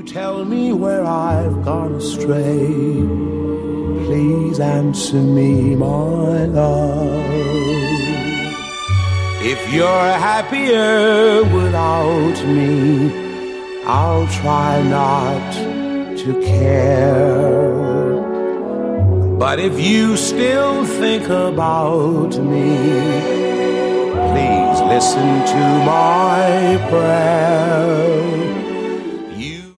tell me where I've gone astray. Please answer me, my love. If you're happier without me, I'll try not to care. But if you still think about me, please listen to my prayer.